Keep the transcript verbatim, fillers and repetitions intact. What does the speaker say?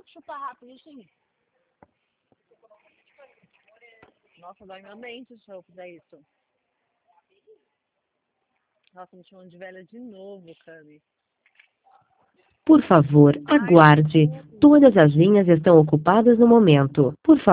chutar rápido, sim. Nossa, dói minha mente se eu fizer isso. Nossa, me chamando de velha de novo, Cami. Por favor, aguarde. Todas as linhas estão ocupadas no momento. Por favor.